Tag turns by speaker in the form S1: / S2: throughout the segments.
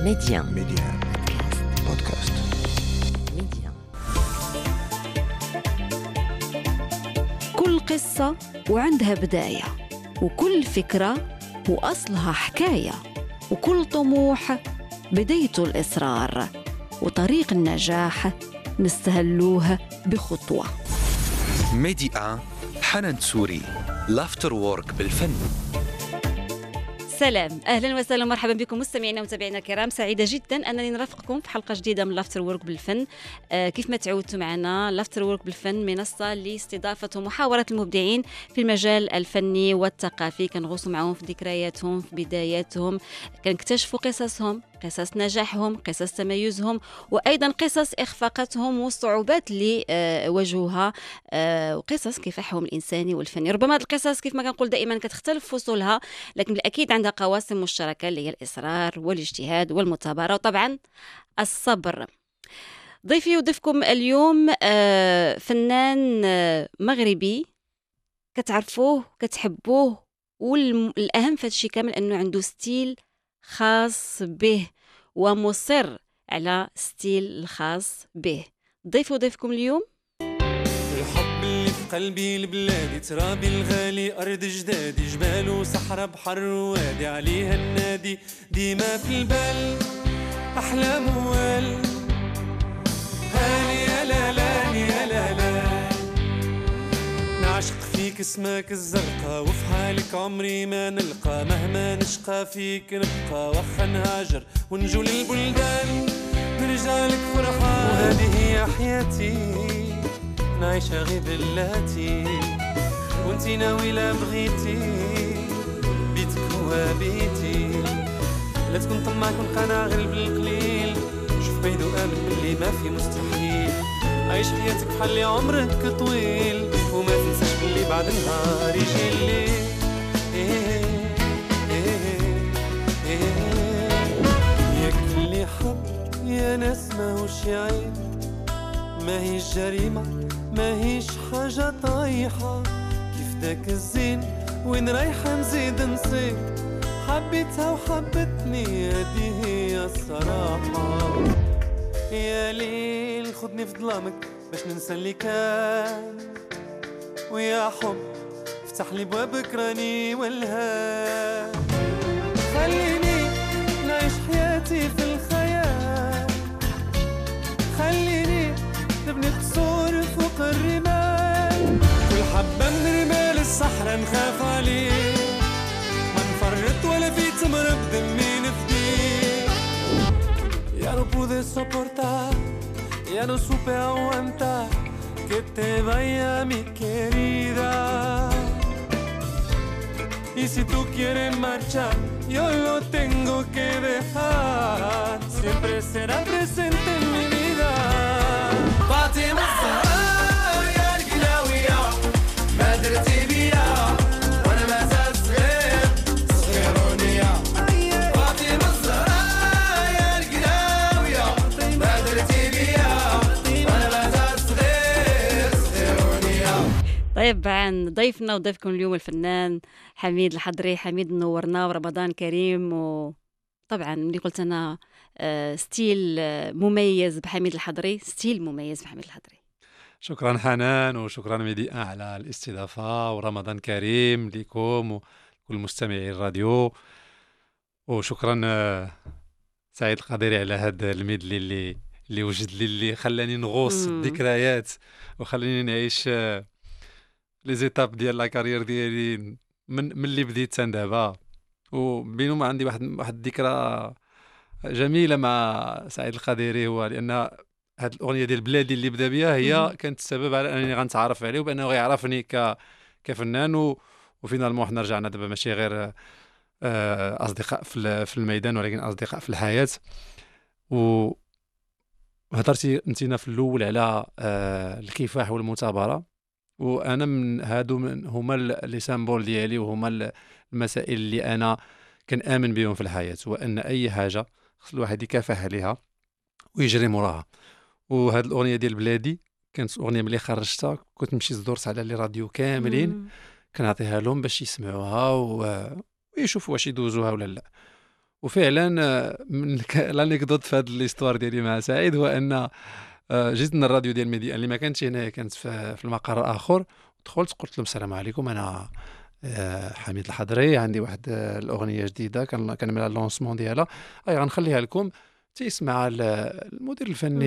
S1: ميديان بودكاست.
S2: كل قصة وعندها بداية، وكل فكرة وأصلها حكاية، وكل طموح بدايته الإصرار، وطريق النجاح نستهلوه بخطوة.
S3: ميديا حنان سوري، لافتر وورك بالفن.
S4: سلام، أهلا وسهلا ومرحبا بكم مستمعينا ومتابعينا الكرام. سعيدة جدا أنني نرافقكم في حلقة جديدة من لافتر وورك بالفن. كيف ما تعودتوا معنا، لافتر وورك بالفن منصة لاستضافة ومحاورة المبدعين في المجال الفني والثقافي. كنغوصوا معهم في ذكرياتهم، في بداياتهم، كنكتشفوا قصصهم، قصص نجاحهم، قصص تميزهم، وأيضا قصص إخفاقاتهم والصعوبات اللي واجهوها، وقصص كفاحهم الإنساني والفني. ربما هذه القصص كيف ما كنقول دائما كتختلف فصولها، لكن بالأكيد عندها قواسم مشتركة اللي هي الإصرار والاجتهاد والمثابرة، وطبعا الصبر. ضيفي وضيفكم اليوم فنان مغربي كتعرفوه كتحبوه، والأهم في هادشي كامل أنه عنده ستيل خاص به ومصر على ستيل الخاص به. ضيفكم اليوم
S5: الحب اللي في قلبي لبلادي، ترابي الغالي أرض جدادي، جبال وصحراء بحر ووادي، عليها النادي ديما في البال، أحلام ووال هاني يا لالاني يا لالا، نعشق فيك اسمك الزرقاء، وفي حالك عمري ما نلقى، مهما نشقى فيك نبقى، وخا نهاجر ونجو للبلدان نرجع لك فرحان، وهذه هي حياتي نعيشها غير بلاتي، وانتي ناوي لا بغيتي بيتك هو بيتي، لا تكون طماع كون قناع غير بالقليل، شوف بعيد وآمن باللي ما في مستحيل، عيش حياتك بحال عمرك طويل، وما تنساش باللي بعد النهار يجي الليل. يا كل حب يا ناس ماهوش عيب، ماهيش جريمة ماهيش حاجة طايحة، كيف داك الزين وين رايحة نزيد نصيب، حبيتها وحبتني هذه هي الصراحة، يا ليل خدني في ظلامك باش ننسى اللي كان، ويا حب افتح لي بوابك راني والهان، خليني نعيش حياتي في الخيال، خليني نبني قصور فوق الرمال، كل حبة من رمال الصحراء نخاف عليه، ما نفرط ولا في تمر بدمي نفديه، يا no pude soportar, ya no supe aguantar, que te vaya mi querida, y si tú quieres marchar, yo lo tengo que dejar, siempre será presente en mi vida. فاطمة الزهراء يا القلاوية ما درتي بيا وانا ما زال صغير صغيرونية، فاطمة الزهراء يا القلاوية ما درتي بيا وانا ما زال صغير صغيرونية.
S4: طبعا ضيفنا وضيفكم اليوم الفنان حميد الحضري. حميد منورنا ورمضان كريم. وطبعا ملي قلت أنا ستيل مميز بحميد الحضري، ستيل مميز بحميد الحضري.
S6: شكرا حنان، وشكرا ميديا على الاستضافة، ورمضان كريم لكم وكل مستمعي الراديو، وشكرا سعيد القديري على هذا الميدلي اللي وجد لي، اللي خلاني نغوص الذكريات وخلاني نعيش لي زيتاب ديال لا كارير ديالي من اللي بديت دابا، وبينما عندي واحد الذكرى جميله مع سعيد القديري، هو لان هاد الاغنيه ديال بلادي اللي بدا بها هي كانت السبب على انني غنتعرف عليه وبانه غيعرفني كفنان، وفينالمون حنا رجعنا دابا ماشي غير اصدقاء في الميدان، ولكن اصدقاء في الحياه. وهضرتي انتينا في الاول على الكفاح والمثابره، وانا من هادو هما لي سامبول ديالي، وهما المسائل اللي انا كنآمن بهم في الحياه، وان اي حاجه خص الواحد يكافح عليها ويجري موراها. وهاد الاغنيه ديال بلادي كانت اغنيه ملي خرجتها كنت نمشي زدورت على لي راديو كاملين كنعطيها لهم باش يسمعوها ويشوفوا واش يدوزوها ولا لا. وفعلا من الانكدوت في هذه الاستوار ديالي مع سعيد هو ان جيت من الراديو ديال ميديا اللي ما كانتش هنايا، كانت في المقر الاخر. دخلت قلت لهم السلام عليكم، انا حميد الحضري، عندي واحد الاغنيه جديده كنعملها اللونسمون ديالها، غنخليها لكم تيسمع المدير الفني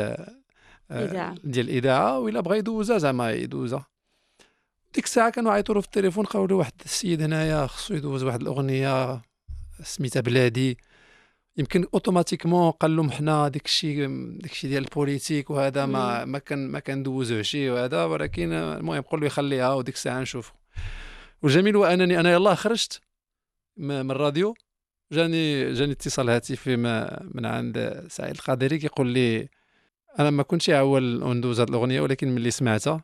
S6: ديال الاذاعه، وإلا بغى يدوزها زعما يدوزها. ديك الساعه كانوا عيطوا له في التليفون، قالوا له واحد السيد هنايا خصو يدوز واحد الاغنيه سميتها بلادي. يمكن اوتوماتيكمون قال لهم حنا داكشي ديال البوليتيك وهذا ما كندوزوهش وهذا، ولكن المهم قول له يخليها وديك الساعه نشوفوا. والجميل هو انني انا يلاه خرجت من الراديو، جاني اتصال هاتفي من عند سعيد القادري كيقول لي انا ما كنتش عاول ندوز هذه الاغنيه، ولكن ملي سمعتها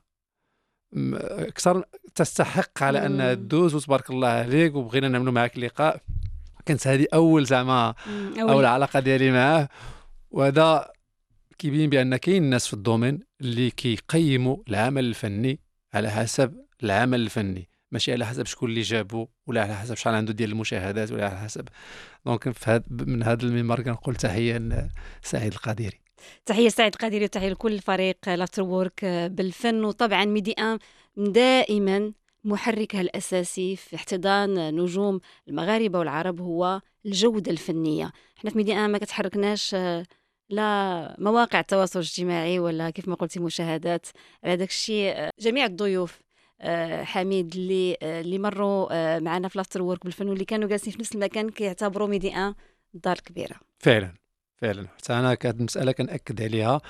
S6: اكثر تستحق على انها تدوز، وتبارك الله عليك، وبغينا نعملوا معك لقاء. كانت هذه اول زعما اول علاقه ديالي معاه. وهذا كيبين بان كاين ناس في الدومين اللي كيقيموا العمل الفني على حسب العمل الفني، ماشي على حسب شكون اللي جابه، ولا على حسب شحال عنده ديال المشاهدات، ولا على حسب. دونك من هذا المنبر كنقول تحيه لسعيد القادري.
S4: تحيه سعيد القادري، وتحيه لكل فريق لافتر وورك بالفن. وطبعا ميدي ان دائما محركها الأساسي في احتضان نجوم المغاربة والعرب هو الجودة الفنية. احنا في ميدي ان ما كتحركناش لا مواقع التواصل الاجتماعي ولا كيف ما قلتي مشاهدات. على داك الشيء جميع الضيوف حميد اللي مروا معنا في لافتر وورك بالفن واللي كانوا جالسين في نفس المكان كيعتبروا ميدي ان الدار الكبيرة.
S6: فعلا حتى انا كانت المسألة كنأكد عليها،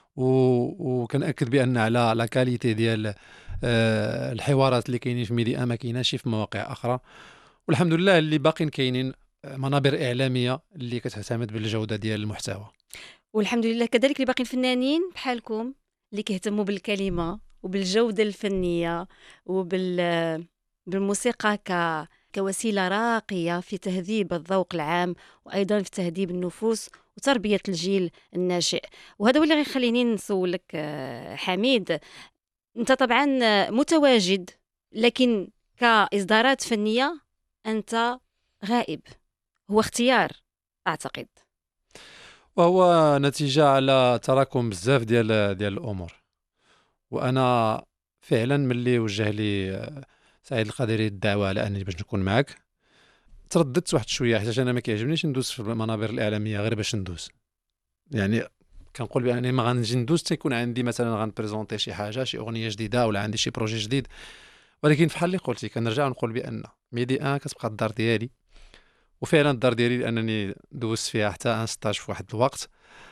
S6: وكنأكد بأن على كاليتي ديال الحوارات اللي كاينين في ميديا ما كايناش في مواقع اخرى. والحمد لله اللي باقين كاينين منابر اعلاميه اللي كتعتمد بالجوده ديال المحتوى.
S4: والحمد لله كذلك اللي باقين فنانين بحالكم اللي كيهتموا بالكلمه وبالجوده الفنيه بالموسيقى كوسيله راقيه في تهذيب الذوق العام، وايضا في تهذيب النفوس وتربيه الجيل الناشئ. وهذا هو اللي غيخليني نسولك حميد، انت طبعا متواجد لكن كإصدارات فنية أنت غائب. هو اختيار أعتقد،
S6: وهو نتيجة على تراكم بزاف ديال الأمور. وأنا فعلا ملي وجه لي سعيد القادري الدعوة على أنني باش نكون معك، ترددت واحد شوية، حيت أنا ما كيعجبنيش ندوز في المنابر الإعلامية غير باش ندوز. يعني كنقول بانني ما غنجي ندوز تيكون عندي مثلا غنبريزونتي شي حاجه، شي اغنيه جديده، ولا عندي شي بروجي جديد. ولكن بحال اللي قلتي كنرجع نقول بان ميدي ان كتبقى الدار ديالي، وفعلا الدار ديالي لانني دوزت فيها حتى ان ستاج في واحد الوقت.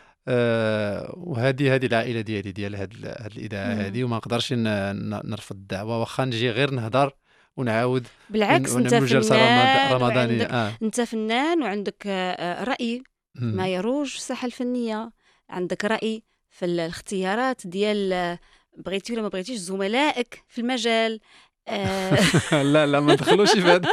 S6: وهذه العائله ديالي ديال هاد الاذاعه هذه، وما نقدرش نرفض الدعوه واخا نجي غير نهضر ونعاود.
S4: بالعكس انت فنان
S6: رمضاني.
S4: انت فنان وعندك راي ما يروج في الساحه الفنيه، عندك رأي في الاختيارات ديال بغيتي ولا ما بغيتيش زملائك في المجال.
S6: لا ما ندخلوش في هذا.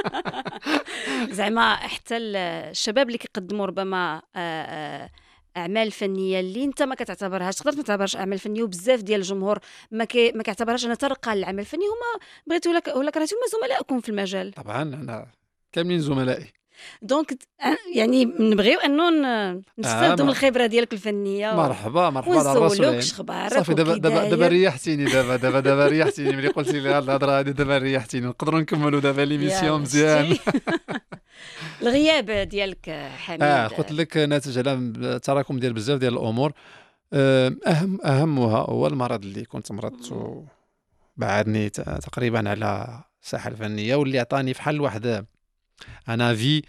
S4: زعما حتى الشباب اللي كيقدموا ربما اعمال فنيه اللي انت ما كتعتبرهاش، تقدر ما تعتبرهاش اعمال فنيه، وبزاف ديال الجمهور ما كيعتبرهاش انها ترقى للعمل الفني. هما بغيتي ولا كرهتي هما زملائكم في المجال.
S6: طبعا انا كاملين زملائي.
S4: دونك يعني نبغيو انه نستافدوا من الخبره ديالك الفنيه.
S6: مرحبا
S4: ونسولوك اخبارك.
S6: صافي دابا ريحتيني، دابا ريحتيني ملي قلتي لي الهضره هذه، دابا ريحتيني. نقدروا نكملوا دابا ليميسيون مزيان.
S4: الغياب ديالك حميد
S6: قلت لك ناتج على التراكم ديال بزاف ديال الامور. اهمها هو المرض اللي كنت مرضت، بعدني تقريبا على الساحه الفنيه، واللي عطاني فحال واحد انا في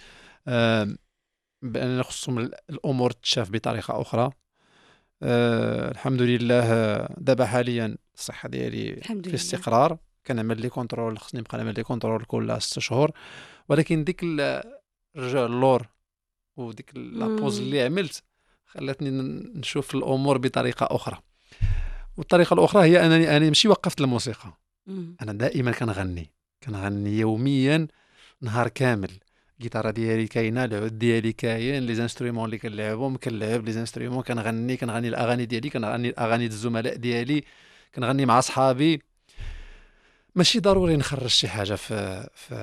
S6: بان خصهم الامور تشاف بطريقه اخرى. الحمد لله دابا حاليا الصحه ديالي في استقرار. كنعمل لي كونترول، خصني نبقى نعمل لي كونترول كل 6 شهور، ولكن ديك الرجوع اللور وديك لابوز اللي عملت خلاتني نشوف الامور بطريقه اخرى. والطريقه الاخرى هي انني ماشي وقفت الموسيقى. انا دائما كنغني يوميا نهار كامل. الجيتاره ديالي كاينه، العود ديالي كاين، لي زانسترومون اللي كنلعبهم كنلعب لي زانسترومون، كنغني الاغاني ديالي، كنغني الاغاني ديال الزملاء ديالي، كنغني مع صحابي. ماشي ضروري نخرج شي حاجه في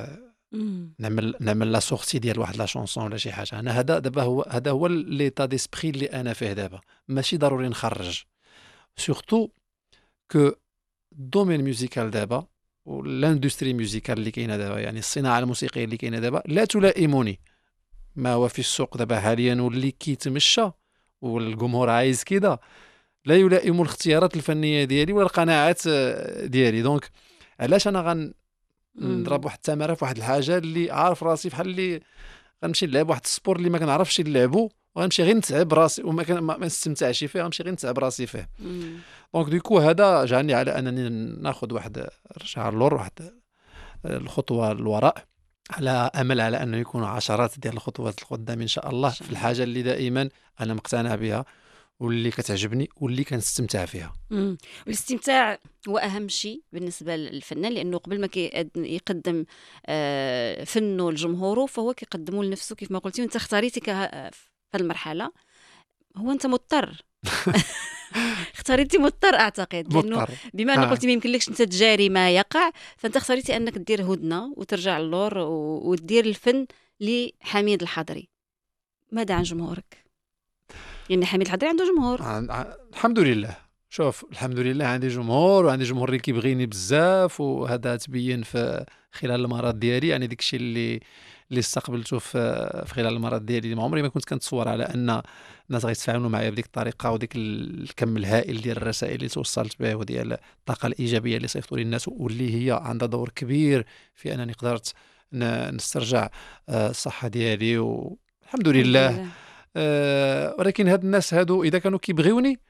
S6: نعمل لا سورتي ديال واحد لا شونسون ولا شي حاجه. انا هذا هو ليطا ديسبري اللي انا فيه دابا. ماشي ضروري نخرج سورتو كو الدومين ميوزيكال دابا والاندستري ميوزيكال اللي كاينه دابا، يعني الصناعه الموسيقيه اللي كاينه دابا لا تلائمني ما هو في السوق دابا حاليا واللي كيتمشى والجمهور عايز كذا، لا يلائم الاختيارات الفنيه ديالي ولا القناعات ديالي. دونك علاش انا نضرب واحد التماره في واحد الحاجه اللي عارف راسي بحال اللي غنمشي نلعب واحد السبور اللي ما كنعرفش نلعبو وغنمشي غير نتعب راسي ما نستمتعش فيه، غنمشي غير نتعب راسي فيه. دونك ديكو هذا جاني على انني ناخذ واحد رجع اللور، واحد الخطوه للوراء، على امل على انه يكون عشرات ديال الخطوات القدام ان شاء الله في الحاجه اللي دائما انا مقتنع بها واللي كتعجبني واللي كنستمتع فيها.
S4: والاستمتاع هو اهم شيء بالنسبه للفنان، لانه قبل ما يقدم فنه لجمهوره فهو كيقدمه لنفسه كيف ما قلتي، وانت اختاريتي في المرحله هو انت مضطر اختاريتي مضطر اعتقد، لانه بما انك قلتي ما يمكنلكش انت تجاري ما يقع، فانت اختاريتي انك دير هدنه وترجع للور وتدير الفن لحميد الحضري. ماذا عن جمهورك؟ يعني حميد الحضري عنده جمهور.
S6: الحمد لله. شوف الحمد لله عندي جمهور، وعندي جمهور اللي كيبغيني بزاف، وهذا تبين في خلال المرات ديالي. يعني داكشي اللي استقبلته في خلال المرات ديالي ما عمري ما كنت كنتصور على ان الناس غيتفاعلوا معايا بديك الطريقه وديك الكم الهائل ديال الرسائل اللي توصلت به وديال الطاقه الايجابيه اللي صيفطوا لي الناس، واللي هي عندها دور كبير في انني قدرت نسترجع الصحه ديالي والحمد لله. ولكن هاد الناس هادو اذا كانوا كيبغيوني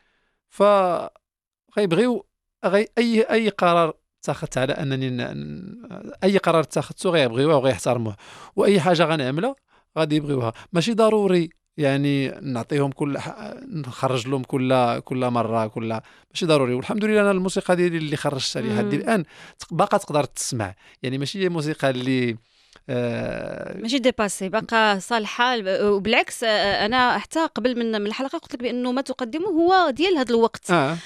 S6: غيبغيو اي قرار اتخذت على انني اي قرار اتخذته غيبغيوه وغيحترموه، واي حاجه غنعملها غادي يبغيوها. ماشي ضروري يعني نعطيهم نخرج لهم كل مره ماشي ضروري. والحمد لله انا الموسيقى ديالي اللي خرجتها لحد الان باقا تقدر تسمع، يعني ماشي هي موسيقى اللي
S4: ماشي ديباسي، باقا صالحه. وبالعكس انا حتى قبل من الحلقه قلت لك بانه ما تقدمه هو ديال هذا الوقت.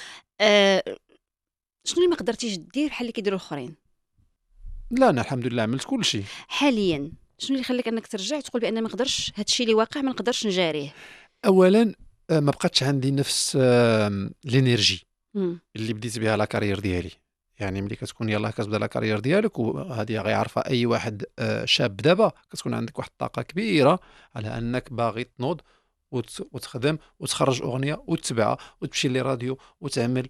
S4: شنو اللي ما قدرتيش دير بحال اللي كيديروا الاخرين؟
S6: لا انا الحمد لله عملت كل شيء
S4: حاليا. شنو اللي خليك انك ترجع تقول بان ما نقدرش هذا الشيء اللي واقع ما نقدرش نجاريه؟
S6: اولا ما بقاتش عندي نفس الانرجي اللي بديت بها لا كارير ديالي. يعني ملي كتكون يلاه كتبدا لا كارير ديالك، وهذه غيعرفها اي واحد شاب دابا، كتكون عندك واحد الطاقه كبيره على انك باغي تنوض وتخدم وتخرج اغنيه وتتبعها وتمشي لي راديو وتعمل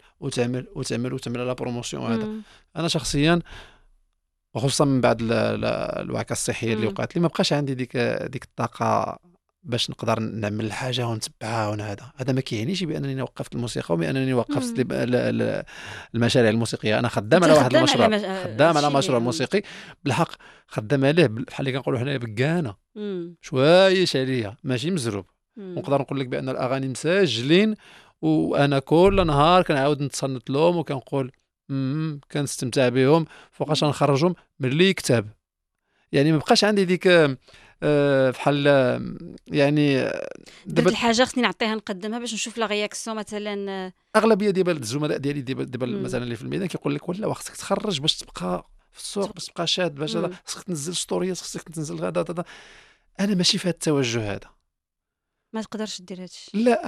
S6: لا بروموسيون. هذا انا شخصيا وخصوصا من بعد الوعكه الصحيه اللي وقعت لي ما بقاش عندي ديك الطاقه باش نقدر نعمل الحاجه ونتبعها. هذا ما كيعنيش بانني وقفت الموسيقى وبانني وقفت المشاريع الموسيقيه. انا خدام على واحد المشروع، خدام على مشروع موسيقي بالحق، خدام عليه بحال اللي كنقولوا حنايا بكانه شويش عليا، ماشي مزروب. ونقدر نقول لك بان الاغاني مسجلين، وانا كل نهار كنعاود نتصنت لهم وكنقول كنستمتع بهم فوقاش نخرجهم ملي كتاب. يعني ما بقاش عندي ديك بحال يعني
S4: درت الحاجه خصني نعطيها نقدمها باش نشوف لا رياكسيون. مثلا اغلبيه
S6: ديال الزملاء ديالي دابا مثلا اللي في الميدان كيقول لك ولا خصك تخرج باش تبقى في السوق، باش تبقى شاد، باش خصك تنزل ستوريات، خصك تنزل غدا. انا ماشي في هذا التوجه هذا،
S4: ما تقدرش دير هادشي.
S6: لا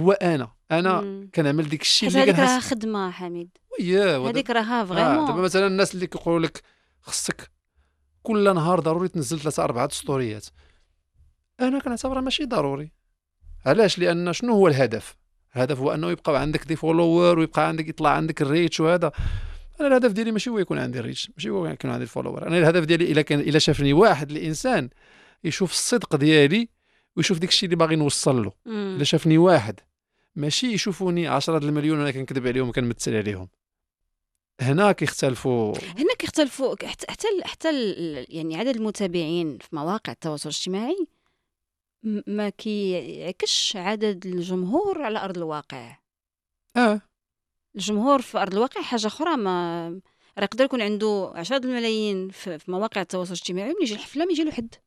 S6: انا كنعمل ديك الشيء اللي
S4: هذيك راه خدمه حميد، هذيك راها فريمون.
S6: دابا مثلا الناس اللي كيقولوا لك خصك كل نهار ضروري تنزل 3-4 ستوريات، انا كنعتبرها ماشي ضروري. علاش؟ لان شنو هو الهدف هو انه يبقى عندك دي فولوور ويبقى عندك يطلع عندك الريتش. وهذا انا الهدف ديالي ماشي هو يكون عندي الريتش، ماشي هو يكون عندي الفولوور. انا الهدف ديالي الا شافني واحد الانسان يشوف الصدق ديالي ويشوف ديك الشيء اللي باغي نوصل له. الا شافني واحد، ماشي يشوفوني 10 المليون وانا كنكذب عليهم وكنمثل عليهم. هنا كيختلفوا حتى
S4: يعني عدد المتابعين في مواقع التواصل الاجتماعي ما كيعكسش عدد الجمهور على ارض الواقع. الجمهور في ارض الواقع حاجه اخرى. ما يقدر يكون عنده 10 الملايين في مواقع التواصل الاجتماعي ويجي الحفله ما يجي له حد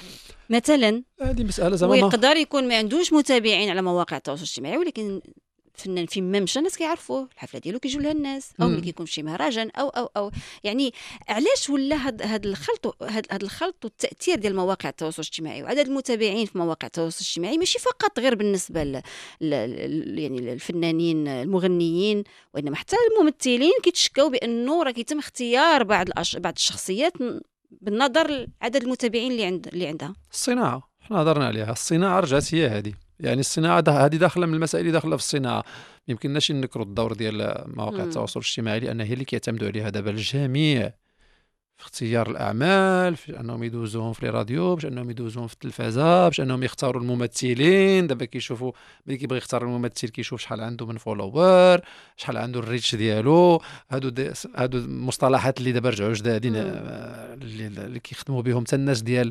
S4: مثلا.
S6: هذه مساله زعما
S4: ويقدر يكون ما عندوش متابعين على مواقع التواصل الاجتماعي ولكن فنان فين ما مشى الناس كيعرفوه، الحفله ديالو كيجيو لها الناس، او ملي كيكون شي مهرجان او يعني علاش ولا هاد الخلط والتاثير ديال مواقع التواصل الاجتماعي وعدد المتابعين في مواقع التواصل الاجتماعي ماشي فقط غير بالنسبه يعني الفنانين المغنيين، وانما حتى الممثلين كيتشكاو بانه راه كيتم اختيار بعض الشخصيات بالنظر لعدد المتابعين اللي عندها.
S6: الصناعه حنا هضرنا عليها، الصناعه رجعت هي هذه، يعني الصناعه هذه داخله من المسائل اللي داخله في الصناعه. ما يمكنناش نكروا الدور ديال مواقع التواصل الاجتماعي لان هي اللي كيعتمدوا عليها دابا الجميع في اختيار الاعمال، في انهم يدوزوهم في الراديو، باش انهم يدوزوهم في التلفازه، باش انهم يختاروا الممثلين. دابا كيشوفوا ملي كيبغي يختار الممثل كيشوف شحال عنده من فولوور، شحال عنده الريتش ديالو. هادو المصطلحات اللي دابا رجعوا جدادين اللي كيخدموا بهم حتى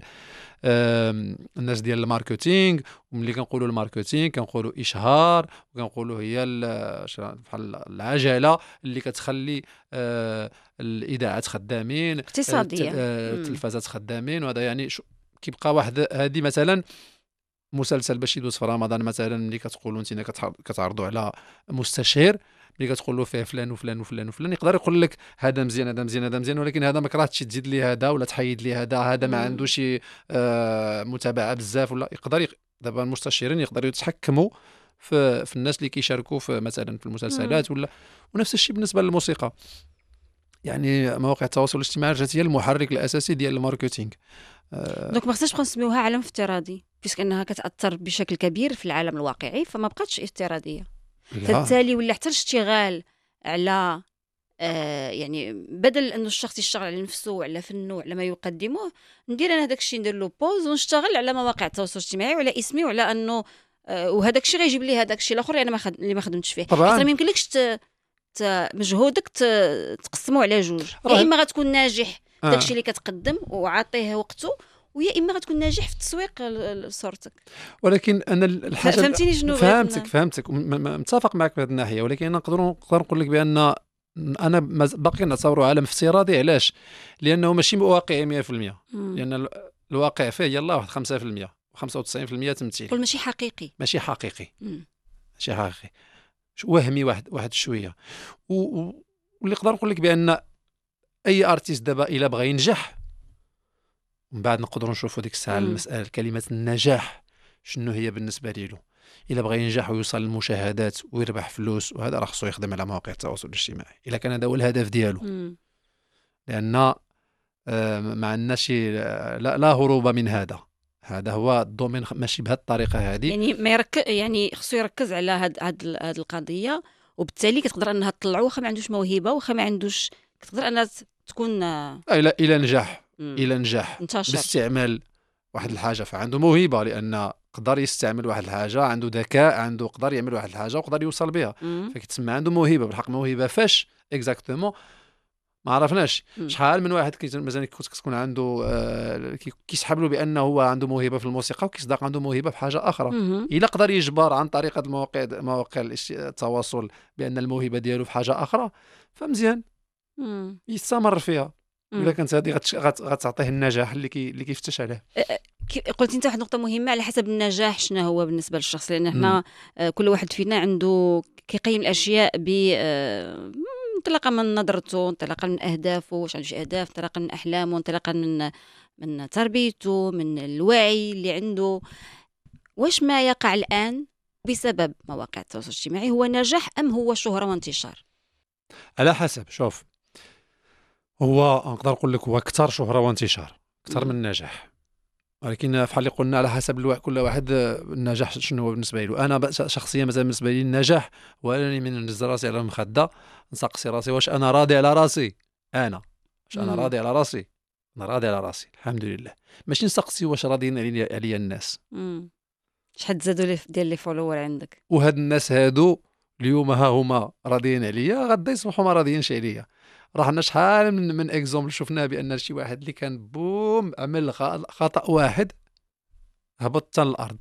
S6: الناس ديال الماركتينغ. وملي كنقولوا الماركتينغ كنقولوا اشهار، وكنقولوا هي بحال العجله اللي كتخلي الاذاعات خدامين،
S4: اقتصاديه،
S6: التلفازات خدامين. وهذا يعني كيبقى واحد هذه مثلا مسلسل باش يدوز في رمضان مثلا، ملي كتقولوا انت كتعرضوا على مستشير، ملي كتقول له فيه فلان وفلان وفلان وفلان، يقدر يقول لك هذا مزيان هذا مزيان هذا مزيان، ولكن هذا ما كرهتش تزيد ليه هذا ولا تحيد ليه هذا ما عندوش متابعه بزاف ولا دابا المستشيرين يقدروا يتحكموا في الناس اللي كيشاركوا في مثلا في المسلسلات ولا. ونفس الشيء بالنسبه للموسيقى، يعني مواقع التواصل الاجتماعي جات هي المحرك الاساسي ديال الماركتينغ.
S4: دونك ما خصناش نبقاو نسميوها عالم افتراضي، بيسك انها كتاثر بشكل كبير في العالم الواقعي، فما بقاتش افتراضيه. فبالتالي ولا حتى الاشتغال على يعني بدل انه الشخص يشتغل على نفسه وعلى فنه وعلى ما يقدمه، ندير انا هذاك الشيء ندير له بوز ونشتغل على مواقع التواصل الاجتماعي وعلى اسمي وعلى انه وهذاك الشيء غيجيب لي هذاك الشيء الاخر اللي ما خدمتش فيه.
S6: طبعا
S4: ما يمكنلكش مجهودك تقسمه على جوج، يا اما غتكون ناجح داك الشيء اللي كتقدم وعاطيه وقته، ويا اما غتكون ناجح في تسويق صورتك.
S6: ولكن انا الحاجه
S4: فهمتيني شنو
S6: فهمتك متفق معك في هذه الناحيه، ولكن انا نقدر نقول لك بان انا باقي نتصور عالم افتراضي. علاش؟ لانه ماشي واقعي 100%، لان الواقع فيه يلاه واحد 5% و95% تمثيل.
S4: قول ماشي حقيقي،
S6: ماشي حقيقي ماشي حقيقي، وهمي واحد شويه. واللي نقدر نقول لك بان اي ارتيست دابا الا بغى ينجح، من بعد نقدروا نشوفوا ديك الساعه المساله كلمه النجاح شنو هي بالنسبه له. الا بغى ينجح ويوصل للمشاهدات ويربح فلوس وهذا راه خصو يخدم على مواقع التواصل الاجتماعي، الا كان هذا هو الهدف ديالو. لان ما عندناش لا هروب من هذا هو الدومين ماشي بهذه الطريقه هذه.
S4: يعني ما يعني خصو يركز على هاد القضيه، وبالتالي كتقدر انها تطلعو واخا ما عندوش موهبه واخا ما عندوش، كتقدر انها تكون
S6: الى نجاح باستعمال واحد الحاجه فعنده موهبه، لان قدر يستعمل واحد الحاجه، عنده ذكاء، عنده قدر يعمل واحد الحاجه وقدر يوصل بها، فكتسمى عنده موهبه. بالحق موهبه فاش اكزاكتومون ما عرفناش. شحال من واحد مثلا كتكون عنده كيسحب له بانه هو عنده موهبه في الموسيقى وكيصدق عنده موهبه في حاجه اخرى. الا قدر يجبر عن طريق مواقع التواصل بان الموهبه ديالو في حاجه اخرى، فمزيان يستمر فيها. الا كانت هذه غتعطيه النجاح اللي كيفتش عليه.
S4: قلت انت واحد النقطه مهمه على حسب النجاح شنو هو بالنسبه للشخص، لان احنا كل واحد فينا عنده كيقيم الاشياء انطلاقا من نظرته، انطلاقا من اهدافه، واش عنده شي اهداف، انطلاقا من احلامه، انطلاقا من تربيته، من الوعي اللي عنده. واش ما يقع الان بسبب مواقع التواصل الاجتماعي هو نجاح ام هو شهره وانتشار؟
S6: على حسب. شوف، هو نقدر نقول لك هو اكثر شهره وانتشار اكثر من النجاح، ولكن بحال اللي قلنا على حسب كل واحد النجاح شنو هو بالنسبه له. انا شخصيا مثلا بالنسبه لي النجاح هو انني من نهز راسي على المخده نسقسي راسي واش انا راضي على راسي، انا راضي على راسي، انا راضي على راسي الحمد لله، ماشي نسقسي واش راضيين عليا الناس.
S4: شحال تزادوا ديال لي فولوور عندك،
S6: وهاد الناس هادو اليوم ها هما راضيين عليا، غدا يصبحوا ما راضيينش عليا. راحنا شحال من اكزومبل شفناه بان شي واحد اللي كان بوم عمل خطا واحد هبط حتى الارض.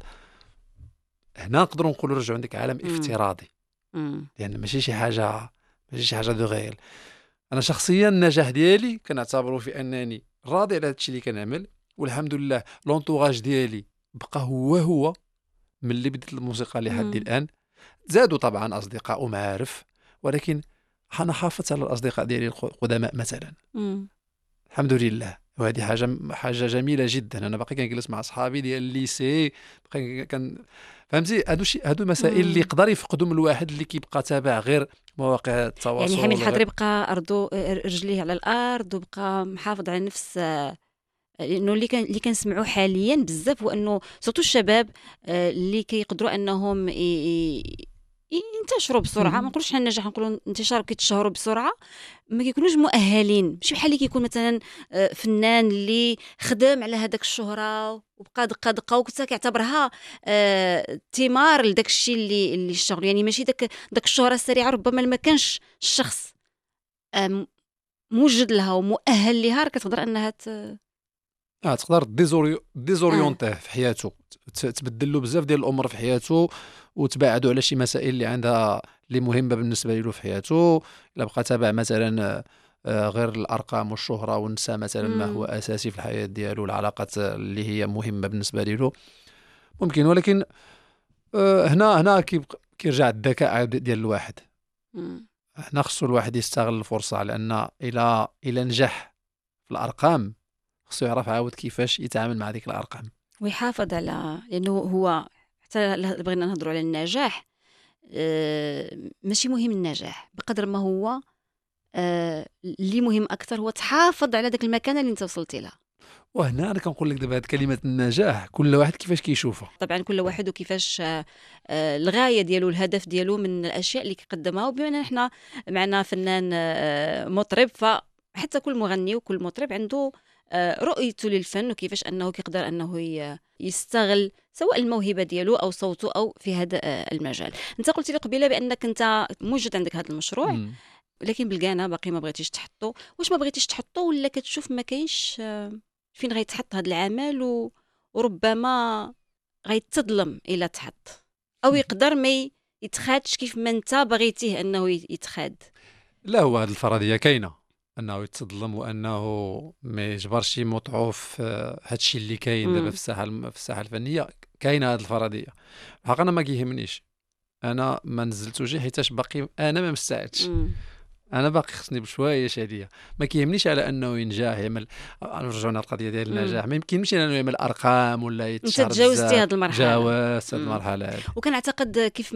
S6: هنا نقدروا نقولوا رجعوا عندك عالم افتراضي، لان ماشي شي حاجه دو غير. انا شخصيا النجاح ديالي كنعتبره في انني راضي على هادشي اللي كنعمل، والحمد لله لونطوراج ديالي بقى هو من اللي بديت الموسيقى لحد الان. زادوا طبعا اصدقاء ومعارف، ولكن انا حافظت على الاصدقاء ديالي القدماء مثلا، الحمد لله. وهذه حاجه جميله جدا. انا باقي كنجلس مع اصحابي ديال الليسي، باقي فهمتي. هادو مسائل اللي يقدر يفقدهم الواحد اللي كيبقى تابع غير مواقع التواصل.
S4: يعني حميد الحضري بقى ارضو رجليه على الارض وبقى محافظ على نفس، لانه اللي كنسمعوا حاليا بزاف هو انه سورتو الشباب اللي كيقدروا انهم ينتشروا بسرعه، ما نقولوش حنا النجاح، نقولوا انتشار، كيتشهروا بسرعه، ما كيكونوش مؤهلين. ماشي بحال اللي كيكون مثلا فنان اللي خدم على هذاك الشهره وبقى دقه وكنت كيعتبرها ثمار لداك الشيء اللي اشتغل. يعني ماشي داك الشهره السريعه، ربما ما كانش الشخص موجد لها ومؤهل لها، كتقدر انها
S6: تقدر ديزوريونتيه في حياته، تبدل له بزاف ديال الامور في حياته، وتبعدوا على شي مسائل اللي عندها اللي مهمه بالنسبه له في حياته. الا بقى تابع مثلا غير الارقام والشهره ونسى مثلا ما هو اساسي في الحياه ديالو، العلاقات اللي هي مهمه بالنسبه له ممكن. ولكن هنا كيرجع الذكاء ديال الواحد. هنا خصو الواحد يستغل الفرصه، لان الى نجح في الارقام خصو يعرف عاود كيفاش يتعامل مع ديك الارقام
S4: ويحافظ على، لانه هو حتى بغينا نهضروا على النجاح، ماشي مهم النجاح بقدر ما هو اللي مهم اكثر هو تحافظ على داك المكانه اللي انت وصلتي لها.
S6: وهنا انا كنقول لك دابا هاد كلمه النجاح كل واحد كيفاش كيشوفها.
S4: طبعا كل واحد وكيفاش الغايه ديالو، الهدف ديالو من الاشياء اللي كيقدمها. وبما ان احنا معنا فنان مطرب، فحتى كل مغني وكل مطرب عنده رؤيته للفن وكيفاش انه كيقدر انه يستغل سواء الموهبه ديالو او صوته او في هذا المجال. انت قلتي لي قبيله بانك انت موجد عندك هذا المشروع لكن بالقانا باقي ما بغيتيش تحطو. واش ما بغيتيش تحطو ولا كتشوف ما كاينش فين غيتحط هذا العمل وربما غيتظلم الى تحط، او يقدر ما يتخادش كيف ما انت بغيتيه انه يتخاد؟
S6: لا، هو هذه الفرضيه كاينه انه يتظلم وانه ما يجبرش يموطعو في هذا الشيء اللي كاين دابا في الساحه الفنيه. كاينه هذه الفرضيه. الحق انا ما كيهمنيش، انا ما نزلتوش حيتاش باقي انا ما مستعدش. انا باقي خصني بشويه شاديه. ما كيهمنيش على انه ينجح يعمل، نرجعوا للقضيه ديال النجاح. ما يمكنش انه يعمل ارقام ولا يتشهر.
S4: انت تجاوزتي هذه المرحله،
S6: جاوزت هذه المرحله.
S4: وكنعتقد كيف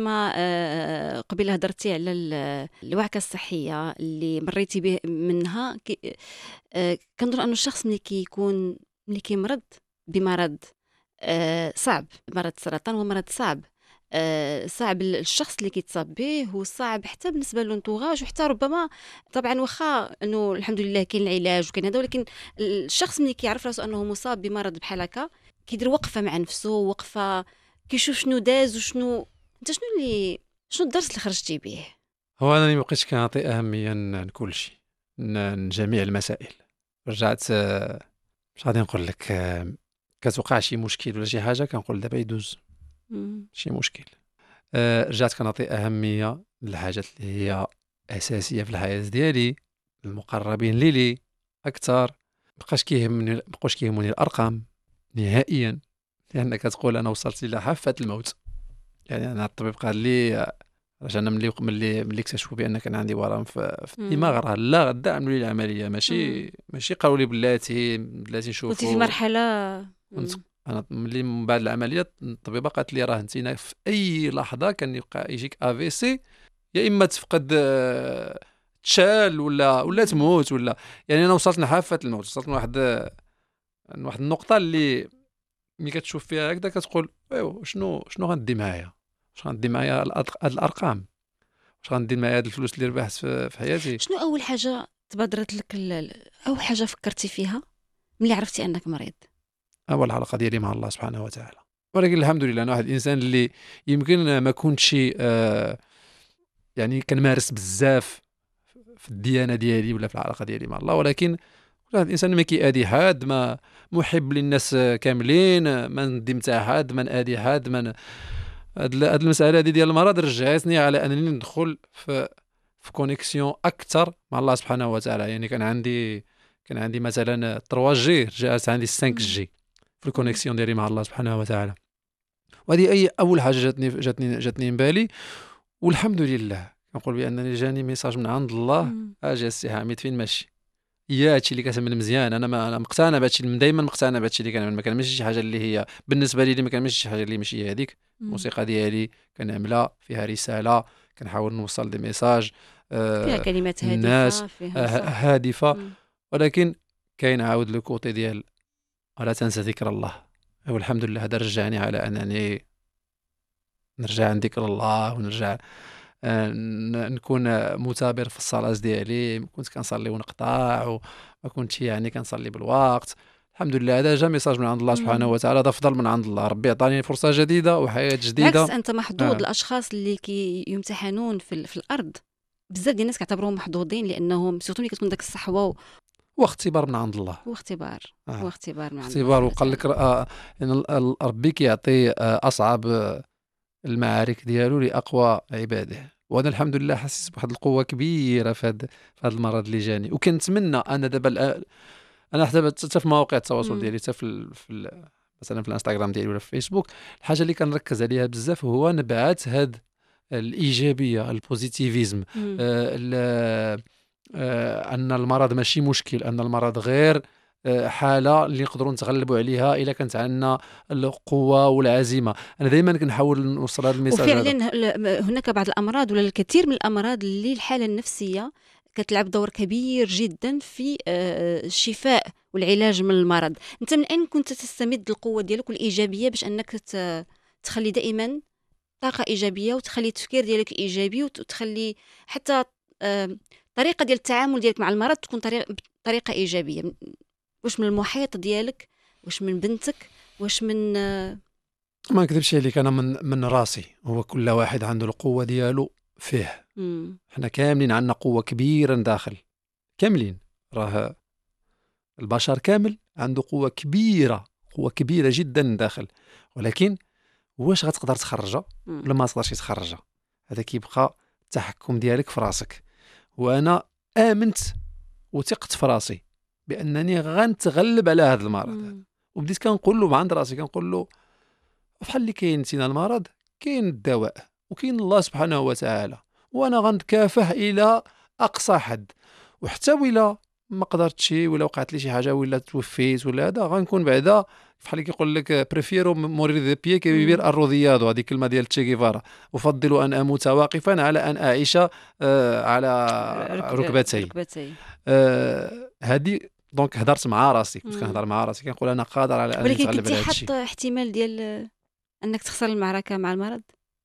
S4: ما قبل هضرتي على الوعكه الصحيه اللي مريتي به منها، كنظن انه الشخص ملي كيمرض بمرض صعب، مرض السرطان هو مرض صعب، صعب الشخص اللي كيتصاب به، وصعب حتى بالنسبه للانتوراج، وحتى ربما طبعا واخا انه الحمد لله كاين العلاج وكاين هذا، ولكن الشخص اللي كيعرف راسو انه مصاب بمرض بحال هكا كيدير وقفه مع نفسه، وقفه كيشوف شنو داز وشنو انت شنو الدرس اللي خرجتي به.
S6: هو انا ما بقيتش كنعطي اهميه لكل شيء، لجميع المسائل. رجعت مش غادي نقول لك كتوقع شي مشكل ولا شي حاجه كنقول دابا يدوز شي مشكل. رجعت كنعطي أهمية للحاجات اللي هي أساسية في الحياة ديالي، المقربين لي أكثر. مبقاش كيهموني الأرقام نهائيا، لأنك كتقول أنا وصلت إلى حافة الموت. يعني أنا الطبيب قال لي انا ملي اكتشفوا بان كان عندي ورم في الدماغ، راه لا غدا عملوا لي العمليه، ماشي قالوا لي بلاتي نشوفوا.
S4: كنتي في مرحله
S6: انا ملي من بعد العمليه الطبيبه قالت لي راه انت في اي لحظه كان يجيك AVC، يا اما تفقد تشال ولا تموت ولا. يعني انا وصلت لحافه الموت، وصلت لواحد النقطه اللي ملي كتشوف فيها هكذا كتقول ايوا شنو غندي معايا، واش غندي معايا هاد الارقام، واش غندير معايا هاد الفلوس اللي ربحت في حياتي.
S4: شنو اول حاجه تبادرت لك، اول حاجه فكرتي فيها ملي عرفتي انك مريض؟
S6: اول علاقه ديالي مع الله سبحانه وتعالى. ولكن الحمد لله انا واحد الانسان اللي يمكن ما كنتش يعني كنمارس بزاف في الديانه ديالي ولا في العلاقه ديالي مع الله، ولكن واحد الانسان ما كيأذي حد، ما محب للناس كاملين، ما ندي متاع حد، ما نأذي حد، ما هاد المساله هذه ديال المرض رجعتني على انني ندخل في كونيكسيون اكثر مع الله سبحانه وتعالى. يعني كان عندي مثلا 3G، رجعت عندي 5G في الكونيكسيون ديالي مع الله سبحانه وتعالى. وهذه اي اول حاجه جاتني من بالي. والحمد لله كنقول بانني جاني ميساج من عند الله. اجي السي حميد فين ماشي يا هادشي اللي كتعمل مزيان. انا مقتنع بهادشي، دائما مقتنع بهادشي اللي كنعمل. ما كنعملش شي حاجه اللي هي بالنسبه لي ما كنعملش شي حاجه اللي ماشي هي هذيك. الموسيقى ديالي كنعملها فيها رساله، كنحاول نوصل دي ميساج
S4: فيها كلمات هادفه،
S6: الناس
S4: فيها
S6: هادفه. ولكن كاين عاود لو كوتي ديال ولا تنسى ذكر الله. والحمد لله هذا رجعني على انني نرجع عن ذكر الله، ونرجع نكون مثابر في الصلاه ديالي. كنت كنصلي ونقطع، وما كنتش يعني كنصلي بالوقت. الحمد لله هذا جا ميساج من عند الله سبحانه وتعالى. هذا فضل من عند الله. ربي عطاني فرصه جديده وحياه جديده.
S4: بالعكس انت محظوظ. الاشخاص اللي يمتحنون في الارض بزاف ديال الناس كيعتبروهم محظوظين، لانهم سورتو ملي كتكون داك الصحوه
S6: واختبار من عند الله.
S4: واختبار من عند الله.
S6: اختبار. وقال لك ربي كيعطي اصعب المعارك ديالو لاقوى عباده. وانا الحمد لله حاسس بواحد القوه كبيره في هذا المرض اللي جاني. وكنتمنى انا دابا انا حتى في مواقع التواصل ديالي، حتى مثلا في الانستغرام ديالي ولا في فيسبوك، الحاجه اللي كنركز عليها بزاف هو نبعث هاد الايجابيه، البوزيتيفيزم. ان المرض ماشي مشكل، ان المرض غير حاله اللي نقدروا نتغلبوا عليها الا كانت عندنا القوه والعزيمه. انا دائما كنحاول نوصل هذا الميساج.
S4: وفعلا هناك بعض الامراض ولا الكثير من الامراض اللي الحاله النفسيه كتلعب دور كبير جدا في الشفاء والعلاج من المرض. انت من اين كنت تستمد القوه ديالك والايجابيه باش انك تخلي دائما طاقه ايجابيه، وتخلي التفكير ديالك ايجابي، وتخلي حتى طريقه ديال التعامل ديالك مع المرض تكون طريقه ايجابيه؟ واش من المحيط ديالك، واش من بنتك، واش من
S6: ما نكذبش عليك، انا من راسي. هو كل واحد عنده القوه ديالو فيه. احنا كاملين عندنا قوه كبيره داخل، كاملين. راه البشر كامل عنده قوه كبيره جدا داخل. ولكن واش غتقدر تخرجها ولا ما تقدرش تخرجها؟ هذا كيبقى التحكم ديالك في راسك. وانا امنت وثقت في راسي بانني غنتغلب على هذا المرض. وبديت كنقول له عند راسي، كنقول له بحال اللي كاين سينا المرض كاين الدواء وكاين الله سبحانه وتعالى، وانا غنتكافح الى اقصى حد. وحتى ولا ما قدرتش ولا وقعت لي شي حاجه ولا توفيت ولا هذا، غنكون بعدا بحال اللي كيقول لك بريفيرو مورير دي بيي كي فيفير الروديادو، هذه كلمه ديال تشي غيفارا. افضل ان اموت واقفا على ان اعيش على ركبتي. هذه دونك هضرت مع راسي، كنت كنهضر مع راسي كنقول انا قادر على ان نتغلب على هذا الشيء.
S4: ولكن كنتي حاط احتمال ديال انك تخسر المعركه مع المرض؟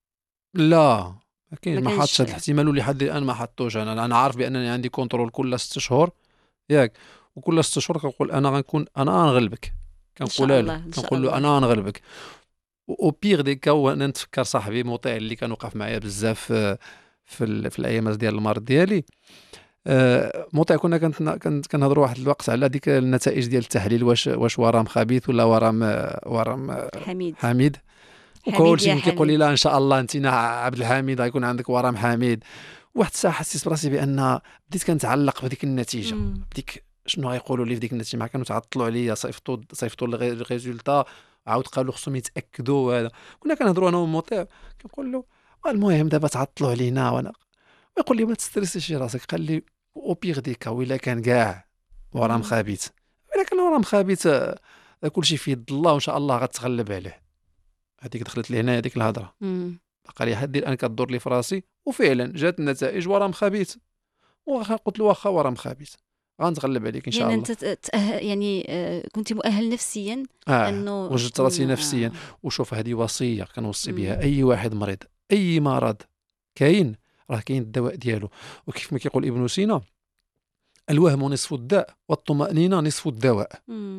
S6: لا ما كاينش، ما حطش هذا الاحتمال ولحد الان ما حطوش. انا عارف بانني عندي كنترول كل 6 شهور ياك، وكل 6 شهور كنقول انا غنكون انا غنغلبك. كنقول له كنقول له انا غنغلبك. او بيغ دي كا وانا نتفكر صاحبي مطيع اللي كان وقف معايا بزاف في الايام ديال المرض ديالي. مطيع كنا كنهضروا واحد الوقت على ديك النتائج ديال التحليل، واش ورم خبيث ولا ورم حميد. وكلشي كيقول لي لا ان شاء الله انت عبد الحميد غيكون عندك ورم حميد. واحد الساعه حسيت براسي بان بديت كنتعلق بديك النتيجه، بديك شنو غيقولوا لي في ديك النتيجه. ما كانوا تعطلوا عليا، صيفطوا الريزولتا، عاود قالوا خصهم يتاكدوا. هذا كنا كنهضروا انا ومطيع، كنقول له المهم دابا تعطلوا علينا. وانا يقول لي ما تستريسيش راسك، قال لي او بيغ ديكا ولا كان كاع ورم خبيث، ولكن ورم خبيث كلشي في يد الله وان شاء الله غتغلب عليه. هذيك دخلت لي هنا هذيك الهضره، بقى لي حد الان كدور لي في راسي. وفعلا جات النتائج ورم خبيث، وقلت له واخا ورم خبيث غنتغلب عليك ان شاء
S4: يعني
S6: الله.
S4: انت يعني كنت مؤهل نفسيا انه
S6: وجدت راسي نفسيا. وشوف هذه وصيه كنوصي بها اي واحد مريض، اي مرض كاين راه كاين الدواء ديالو. وكيف ما كيقول ابن سينا الوهم نصف الداء والطمأنينة نصف الدواء.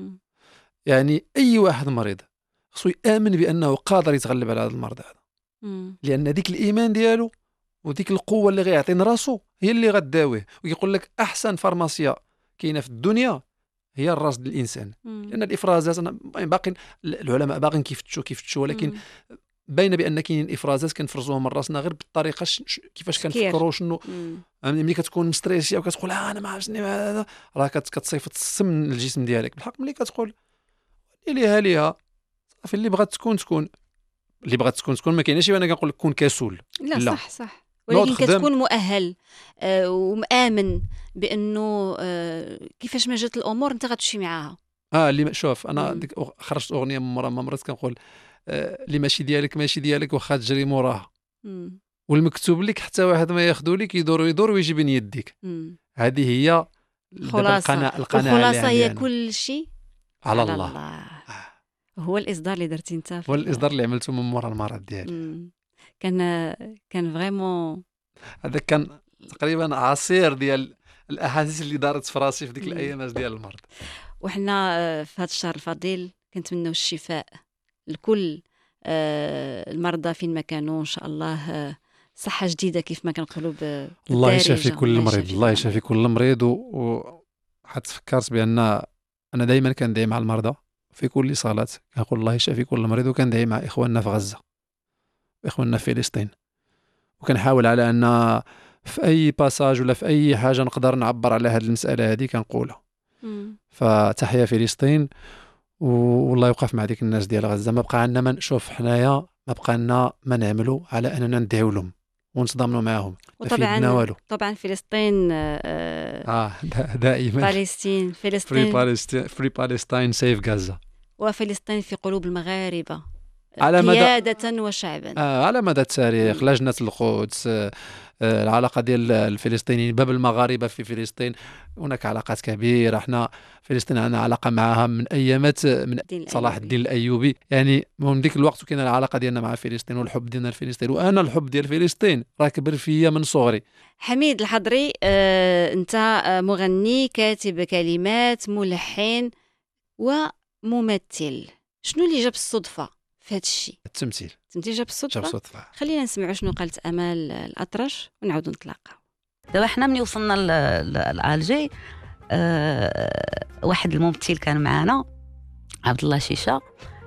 S6: يعني اي واحد مريض خصو يامن بانه قادر يتغلب على هذا المرض هذا، لان ديك الايمان ديالو وديك القوه اللي غيعطي راسو هي اللي غداويه. ويقول لك احسن فارماسيا كاينه في الدنيا هي الراس ديال الانسان. لان الافرازات انا باقي العلماء باقيين كيفتشوا ولكن باينه بان كاينين افرازات كنفرزوهم من راسنا غير بالطريقه كيفاش كنفكروا شنو. ملي كتكون مستريسي او كتقول انا ما عرفتني هذا، راه كتصيفط السم من الجسم ديالك. بالحق ملي كتقول ليها صافي اللي بغات تكون اللي بغات تكون ما كايناش انا كنقول لك كون كسول.
S4: لا,
S6: لا.
S4: صح ولكن
S6: خدام.
S4: كتكون مؤهل ومآمن بانه كيفاش ما جات الامور انت غتمشي معاها.
S6: اللي شوف انا
S4: مم.
S6: ديك خرجت اغنيه من مورا ما مرات كنقول اللي ماشي ديالك واخا تجري موراها،
S4: مم.
S6: والمكتوب لك حتى واحد ما ياخذو لك يدور ويجي بين يديك.
S4: مم.
S6: هذه هي
S4: خلاصة.
S6: القناعه
S4: الخلاصة
S6: اللي
S4: هي
S6: عندي
S4: كل شيء
S6: على الله.
S4: هو الإصدار اللي درتي انت
S6: هو الاصدار اللي عملته من مورا المرض ديالي.
S4: كان فريمون
S6: هذا كان تقريبا عصير ديال الاحاسيس اللي دارت في راسي في ديك
S4: مم.
S6: الايام ديال المرض.
S4: وحنا في هذا الشهر الفضيل كنتمنوا الشفاء لكل المرضى فين ما كانوا، ان شاء الله صحة جديدة كيف ما كنقولوا
S6: الله يشافي كل مريض، الله يشافي كل مريض. وحتى فكرت بان انا دائما كندعي مع المرضى في كل صلاة، كنقول الله يشافي كل مريض، وكندعي مع اخواننا في غزة واخواننا في فلسطين، وكنحاول على ان في اي باساج ولا في اي حاجة نقدر نعبر على هذه المسألة هذه كنقولها. فتحيا فلسطين، والله يوقف مع ديك الناس ديال غزة. ما بقى عندنا ما نشوف حنايا، ما بقى لنا ما نعملوا على اننا ندعيو لهم ونتضامنوا معاهم.
S4: طبعا فلسطين
S6: دائما
S4: فلسطين
S6: فري بالستاين سيف غزة،
S4: وفلسطين في قلوب المغاربة
S6: على
S4: قيادة وشعبا.
S6: على مدى التاريخ. لجنة القدس، العلاقة ديال الفلسطينيين، باب المغاربة في فلسطين، هناك علاقات كبيرة. احنا فلسطين عندنا علاقة معها من أيامات من صلاح الدين الأيوبي، يعني من ديك الوقت كاينه العلاقة ديالنا مع فلسطين والحب ديالنا لفلسطين. وأنا الحب ديال فلسطين راه كبر فيا من صغري.
S4: حميد الحضري، أنت مغني، كاتب كلمات، ملحن وممثل. شنو اللي جاب الصدفة في هذا الشيء؟
S6: التمثيل
S4: جاب الصدفة. خلينا نسمعوا شنو قالت امال الاطرش ونعاودوا نتلاقاو.
S7: دابا حنا ملي وصلنا لالجي، واحد الممثل كان معنا عبد الله شيشه،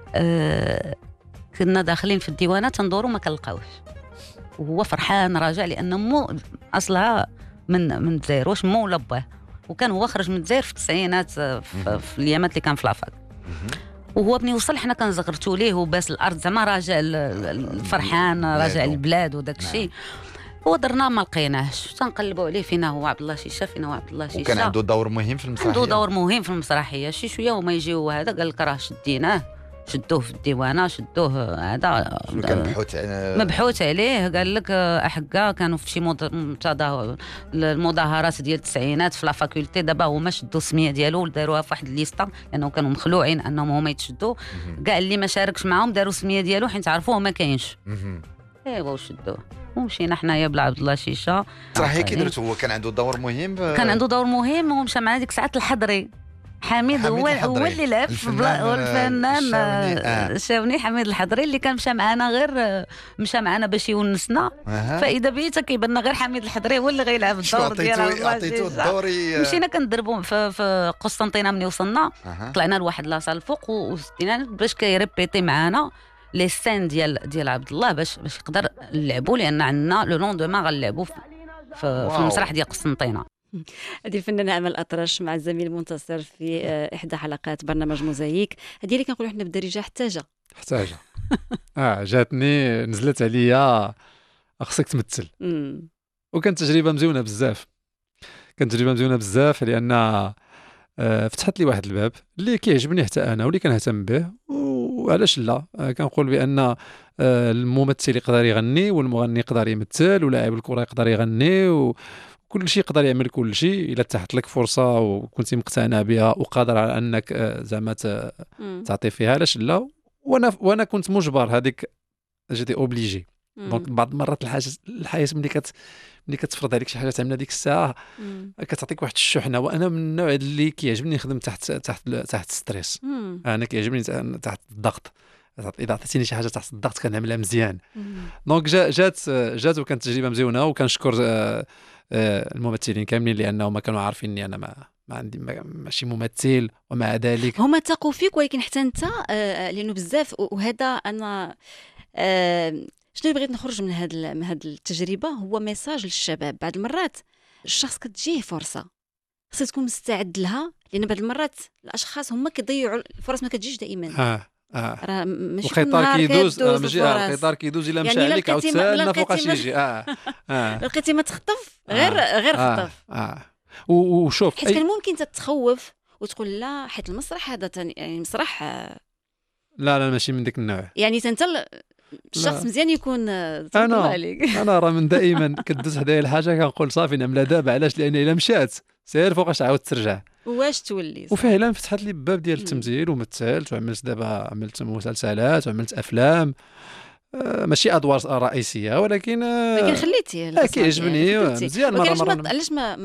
S7: كنا داخلين في الديوانه تندوروا ما كنلقاوش، وهو فرحان راجع لان مو اصلها من الجزائر، واش مو ولا باه، وكان هو خرج من الجزائر في التسعينات في الايامات اللي كان في لافاك. وهو بني وصل حنا كنزغرتوا ليه وباس الارض زعما راجع الفرحان راجع البلاد وداك الشيء. هو درنا ما لقيناهش، تنقلبوا عليه فينا هو عبد الله شيشه، فينا هو عبد الله شيشه.
S8: وكان عنده دور مهم في المسرحيه،
S7: عنده دور مهم في المسرحيه. شي شويه وما يجيو هذا قال لك راه شديناه، شدوه في الديوانه، شدوه هذا
S8: كان
S7: مبحوث عليه. قال لك احكا كانوا في شي المظاهرات ديال التسعينات في لا فاكولتي. دابا هما شدوا السميه ديالو وداروها في واحد الليسته لانه كانوا مخلوعين انهم هما يتشدوا. كاع اللي ما شاركش معاهم داروا السميه ديالو حيت عرفوه ما كاينش. ايوا وشدوه ومشينا حنايا بلا عبد الله شيشه.
S8: صحيح كي درت هو كان عنده دور مهم،
S7: كان عنده دور مهم. ومشى معنا ديك الساعه الحضري. حميد هو اللي لعب في الفنان الشاوني حميد الحضري اللي كان مشى معنا غير مشى معنا باش يونسنا. فاذا بيتا كيبان غير حميد الحضري هو اللي غيلعب الدور ديال
S8: عطيتو الدور.
S7: مشينا كندربوا في قسطنطينه. ملي وصلنا طلعنا لواحد لاصال الفوق وستينا باش كيريبيتي معنا لي سين ديال عبد الله باش يقدر نلعبوا، لان عندنا لو لوندوما غنلعبوا في المسرح ديال قسطنطينه.
S4: هذه الفنانة امال الاطرش مع الزميل منتصر في احدى حلقات برنامج موزايك. هذه اللي كنقولوا حنا بالدارجه احتاجه
S6: جاتني نزلت عليا خصك تمثل. وكانت تجربه مزيونه بزاف، لان فتحت لي واحد الباب اللي كيعجبني حتى انا واللي كنهتم به. وعلاش لا، كنقول بان الممثل يقدر يغني، والمغني يقدر يمثل، ولاعب الكره يقدر يغني، وكل شيء يقدر يعمل كل شيء الا تحت لك فرصه وكنتي مقتنع بها وقادر على انك زعما تعطي فيها. علاش لا. وانا كنت مجبر، هذيك جيتي اوبليجي. دونك بعض المرات الحياه ملي كتفرض عليك شي حاجه تعملها ديك الساعه كتعطيك واحد الشحنه. وانا من النوع اللي كيعجبني نخدم تحت ستريس. انا كيعجبني تحت الضغط. اذا عطيتيني شي حاجه تحت الضغط كنعملها مزيان. دونك جات وكانت تجربه مزيونه. وكنشكر الممثلين كاملين لانهم ما كانوا عارفيني انا ما عندي ماشي ممثل، ومع ذلك
S4: هما ثقوا فيك. ولكن حتى انت لانه بزاف، وهذا انا شنو بغيت نخرج من هذه التجربه هو ميساج للشباب. بعض المرات الشخص كتجيه فرصه خصك تكون مستعد لها، لان بعض المرات الاشخاص هما كيضيعوا الفرص، ما كتجيش دائما. راه ماشي كل
S6: القطار
S4: نهار
S6: كيدوز
S4: ماشي
S6: القطار كيدوز الا مشى
S4: يعني
S6: عليك عاود سالنا فوقاش يجي
S4: لقيتي ما تخطف غير خطف.
S6: وشوف
S4: حيت كان ممكن تتخوف وتقول لا، حيت المسرح هذا يعني المسرح
S6: لا ماشي من ديك النوع.
S4: يعني انت الشخص مزيان يكون
S6: انا راه من دائما كدوز حدايا الحاجه كنقول صافي نعملها دابا. علاش؟ لان الا مشات سير فوقاش عاود ترجع
S4: واش تولي.
S6: وفعلا فتحت لي باب ديال التمثيل ومثلت وعملت دابا عملت مسلسلات وعملت افلام ماشي ادوار رئيسيه ولكن
S4: خليتي
S6: كيعجبني مزيان مره.
S4: علاش ما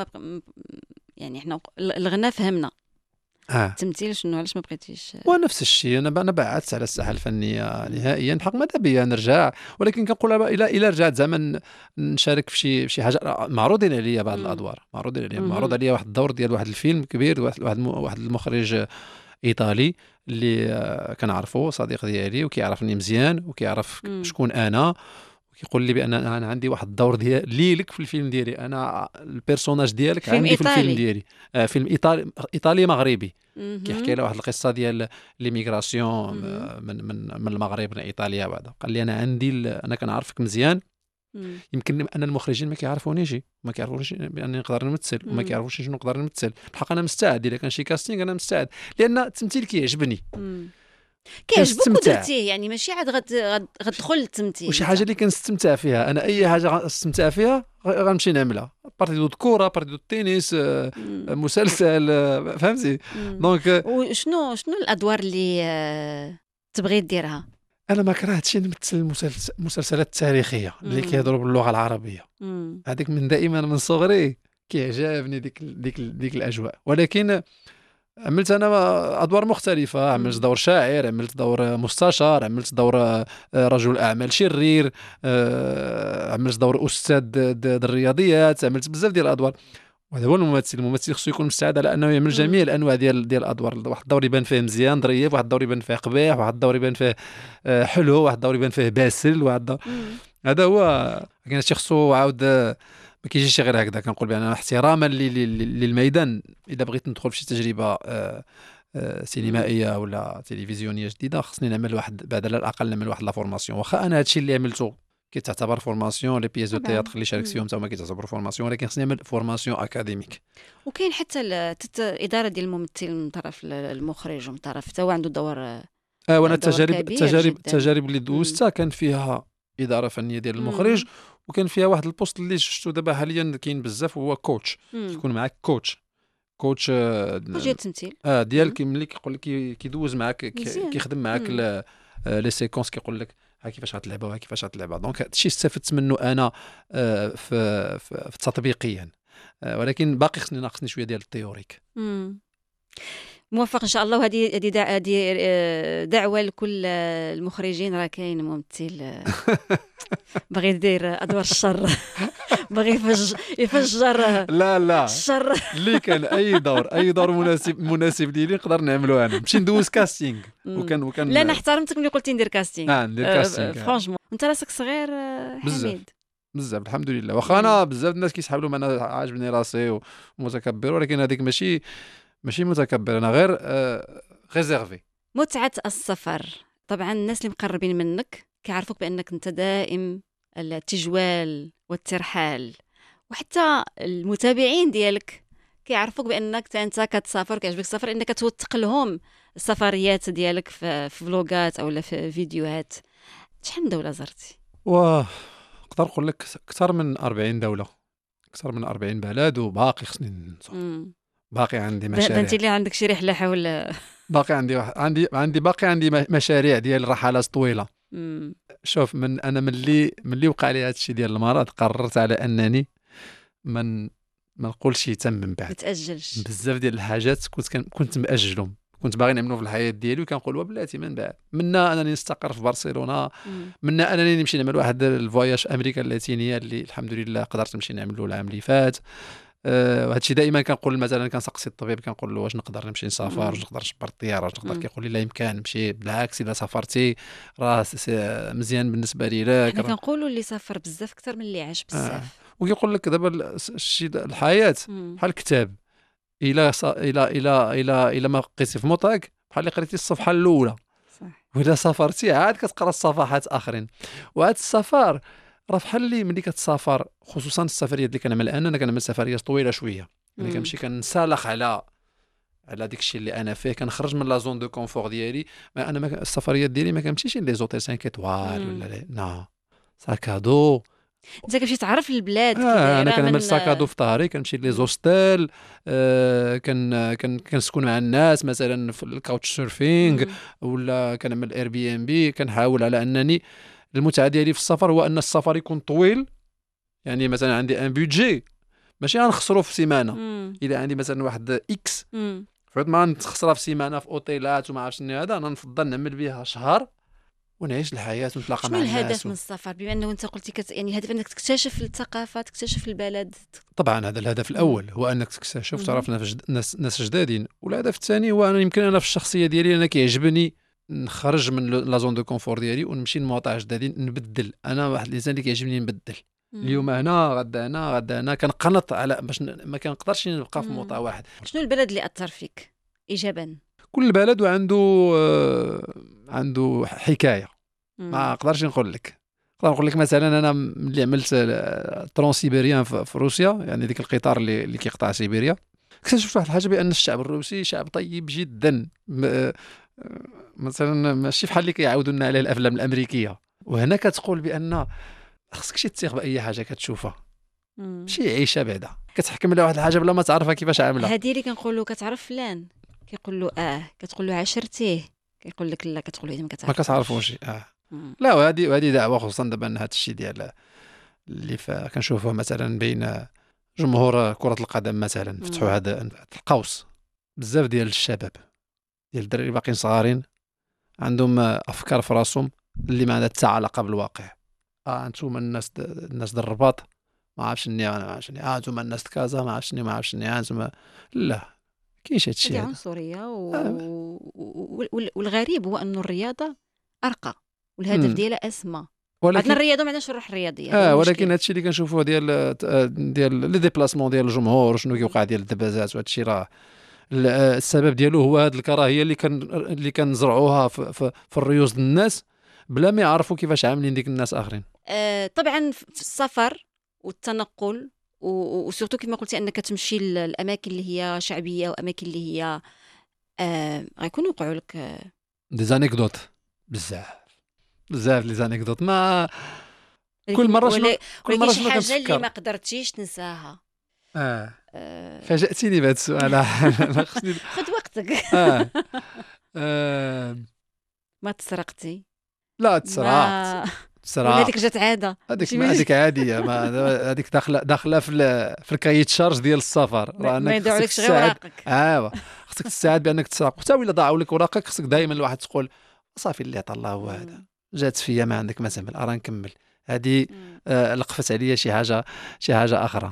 S4: يعني حنا الغناء فهمنا التمثيل شنو؟ علاش ما بقيتيش؟
S6: ونفس الشيء انا بعدت على الساحه الفنيه نهائيا. بحق ماذا بيا نرجع، ولكن كنقول الى رجعت زعما نشارك في شي حاجه. معروضين عليا بعض الادوار، معروض عليا واحد الدور ديال واحد الفيلم كبير، واحد المخرج ايطالي اللي كنعرفه صديق ديالي وكيعرفني مزيان وكيعرف شكون انا، كيقول لي بان انا عندي واحد الدور ديالي لك في الفيلم ديالي. انا البيرسوناج ديالك عندي في الفيلم ديالي. فيلم ايطالي مغربي كيحكي له واحد القصه ديال ليميغراسيون من المغرب لايطاليا. بعدا قال لي انا عندي انا كنعرفك مزيان، يمكن ان المخرجين ما كيعرفونيش بانني نقدر نمثل وما كيعرفوش شنو نقدر نمثل. بحق انا مستعد الا كان شي كاستينغ انا مستعد، لان التمثيل كيعجبني
S4: كيعجبك ودرتيه. يعني ماشي عاد غتدخل للتمثيل
S6: وشي حاجه اللي كنستمتع فيها انا. اي حاجه غنستمتع فيها غنمشي نعملها. بارتي دو الكره، بارتي دو التنس، مسلسل، فهمتي؟ دونك
S4: وشنو الادوار اللي تبغي ديرها؟
S6: انا ما كرهتش نمثل المسلسلات التاريخيه اللي كيهضروا باللغه العربيه. هذيك من دائما من صغري كيعجبني ديك الاجواء. ولكن عملت انا ادوار مختلفه. عملت دور شاعر، عملت دور مستشار، عملت دور رجل اعمال شرير، عملت دور استاذ الرياضيات، عملت بزاف ديال الادوار. وهذا هو الممثل خصو يكون مستعد على انه يعمل جميع الانواع ديال الادوار. واحد الدور يبان فيه مزيان ظريف، واحد الدور يبان فيه قبيح، واحد الدور يبان فيه حلو، واحد الدور يبان فيه باسل، هذا هو. كاين شي خصو عاود ما كيجيش غير هكذا. كنقول بان احتراما للميدان، اذا بغيت ندخل في شي تجربه سينمائيه ولا تلفزيونيه جديده خصني نعمل واحد بعد على الاقل نعمل واحد لا فورماسيون. واخا انا هادشي اللي عملته كيتعتبر فورماسيون، لي بييس دو تياتر اللي شاركت فيهم حتى هما كيتعتبروا فورماسيون، ولكن خصني نعمل فورماسيون اكاديميك.
S4: وكاين حتى الاداره ديال الممثل من طرف المخرج ومن طرف حتى هو عنده دور.
S6: وانا التجارب اللي دوزتها كان فيها اداره فنيه ديال المخرج، وكان فيها واحد البوست اللي شفتو دابا حاليا كاين بزاف، هو كوتش. يكون معاك كوتش
S4: ديال التمثيل
S6: ديالك ملي كيقول لك كيدوز معاك كيخدم معاك لي سيكونس، كيقول لك ها كيفاش غتلعبها وها كيفاش غتلعبها. دونك هادشي استفدت منه انا في تطبيقيا، ولكن باقي خصني ناقصني شويه ديال التيوريك.
S4: موفق ان شاء الله. وهذه دعوه لكل المخرجين. راه كاين ممثل باغي يدير ادوار الشر، باغي يفجر
S6: لا
S4: الشر.
S6: اللي كان اي دور مناسب لي نقدر نعملو. انا نمشي ندوز كاستينغ وكان
S4: لا انا احترمتك ملي قلتي ندير كاستينغ.
S6: ندير كاستينغ
S4: فرانشمون. انت راسك صغير حميد
S6: بزاف الحمد لله. واخا انا بزاف الناس كيسحبوا لهم انا عاجبني راسي ومتكبر، ولكن هذيك ماشي متكبر، انا غير ريزيرفي.
S4: متعة السفر. طبعا الناس اللي مقربين منك كيعرفوك بانك انت دائم التجوال والترحال، وحتى المتابعين ديالك كيعرفوك بانك انت كتسافر، كيعجبك السفر، انك توثق لهم السفريات ديالك في فلوغات او في فيديوهات. شحال من دوله زرتي؟
S6: نقدر نقول لك اكثر من 40 دوله، اكثر من 40 بلد، وباقي خصني نزور. باقي عندي مشاريع.
S4: انت اللي عندك شي رحله حول
S6: باقي عندي مشاريع ديال رحلات طويله. شوف، انا ملي وقع لي هذا الشيء ديال المرض قررت على انني ما نقولش تم من بعد.
S4: ما تاجلش
S6: بزاف ديال الحاجات كنت ماجلهم، كنت باغي نعملهم في الحياه ديالي، وكنقول بلاتي من بعد. منا انني نستقر في برشلونه، منا انني نمشي نعمل واحد الفواياج في امريكا اللاتينيه اللي الحمد لله قدرت نمشي نعملو العام اللي فات. وهذا الشيء دائما كنقول، مثلا كنسقسي الطبيب كنقول له واش نقدر نمشي نسافر، واش نقدر نشبر الطياره، واش نقدر. كيقول لي لا يمكن نمشي، بالعكس الا سافرتي راه مزيان بالنسبه لي لك.
S4: حنا كنقولوا اللي سافر بزاف اكثر من اللي عاش بزاف.
S6: وكيقول لك دابا الشيء الحياه بحال الكتاب، الا ما قريتي في مطعك بحال اللي قريتي الصفحه الاولى.
S4: صح.
S6: وإلا سافرتي عاد كتقرا الصفحات آخرين. وهذا السفر راه بحال اللي ملي كتسافر، خصوصا السفريات اللي كنعمل انا كنعمل سفريات طويله شويه، ملي كنمشي كنسالخ على داك الشيء اللي انا فيه، كنخرج من لا زون دو كونفور ديالي. ما انا السفريات ديالي ما كنمشيش لي زوتيل 5 ايطوال ولا لا ساكادو.
S4: انت كتمشي تعرف البلاد
S6: انا كنعمل ساكادو في طاري، كنمشي لي زوستيل، كنسكن مع الناس مثلا في الكاوتش سيرفينغ، ولا كنعمل اير بي ام بي. كنحاول على انني المتعه ديالي في السفر هو ان السفر يكون طويل. يعني مثلا عندي ان بودجي ماشي غنخسرو في سيمانه. الا عندي مثلا واحد اكس فعاد ما نخسرها في سيمانه في اوتيلات وما عرفتش هذا، انا نفضل نعمل بها شهر ونعيش الحياه ونتلاقى مع الناس.
S4: شنو الهدف من السفر بما انه انت قلتي يعني الهدف انك تكتشف الثقافه، تكتشف البلد؟
S6: طبعا هذا الهدف الاول، هو انك تكتشف وتعرف ناس جدادين. والهدف الثاني هو انا يمكن انا في الشخصيه ديالي انا كيعجبني نخرج من لا زون دو كونفور ديالي ونمشي لمواطع جدادين، نبدل. انا واحد الانسان اللي كيعجبني نبدل. اليوم هنا غدا هنا كنقنط على باش ما كنقدرش نبقى في موطع واحد.
S4: شنو البلد اللي اثر فيك ايجابا؟
S6: كل بلد عنده حكايه، ما اقدرش نقول لك. نقول لك مثلا انا ملي عملت ترانسيبيريان في روسيا، يعني ديك القطار اللي كيقطع سيبيريا، اكتشفت واحد الحاجه بان الشعب الروسي شعب طيب جدا. مثلا ماشي بحال اللي كيعاودوا لنا عليه الافلام الامريكيه. وهنا كتقول بان خصك شي تثيق باي حاجه كتشوفها، ماشي عيشه بعدا كتحكم على واحد الحاجه بلا ما تعرفها كيفاش عامله.
S4: هذه اللي كنقولوا كتعرف فلان، كيقول له كتقول له عشرتيه، كيقول لك لا، كتقول له ما
S6: كتعرفوش. لا، وهذه دعوه، خصوصا دابا ان هذا الشيء ديال اللي كنشوفوه مثلا بين جمهور كره القدم مثلا، فتحوا هذا القوس. بزاف ديال الشباب ديال الدراري باقيين صغارين عندهم افكار في راسهم اللي ما عندها حتى علاقه بالواقع. انتم الناس د الرباط ما عرفتش انتم الناس د كازا ما عرفتش انتم. لا، كاينش هادشي
S4: هذه عنصريه والغريب هو انه الرياضه ارقى والهدف ديالها اسمى. عندنا الرياضه ما عندناش الروح الرياضيه.
S6: ولكن هادشي اللي كنشوفوه ديال لي ديبلاسمون ديال الجمهور، شنو كيوقع ديال الدبازات وهادشي، راه السبب ديالو هو هاد الكراهيه اللي كنزرعوها في الريوز ديال الناس بلا ما يعرفوا كيفاش عاملين ديك الناس اخرين.
S4: طبعا في السفر والتنقل وسورتو كما قلتي انك تمشي للاماكن اللي هي شعبيه واماكن اللي هي غيكونوا يوقعوا لك
S6: دي زانيكدوت بزاف لي زانيكدوت. ما كل مره
S4: شي حاجه اللي ما قدرتيش تنساها.
S6: فاجأتيني بهذا السؤال.
S4: خذ وقتك. ما تسرقتي؟
S6: لا، تسرقت.
S4: هذيك جات عاده.
S6: هذيك عاديه، هذيك داخله في الكايت شارج ديال السفر.
S4: ما يضيعولكش غير وراقك.
S6: خصك تستعد بانك تسرق. حتى الا ضاعوا لك وراقك خصك دائما الواحد تقول صافي اللي عطا الله هو هذا، جات فيا ما عندك ما تعمل، راه نكمل. هذه لقفت عليا شي حاجه اخرى.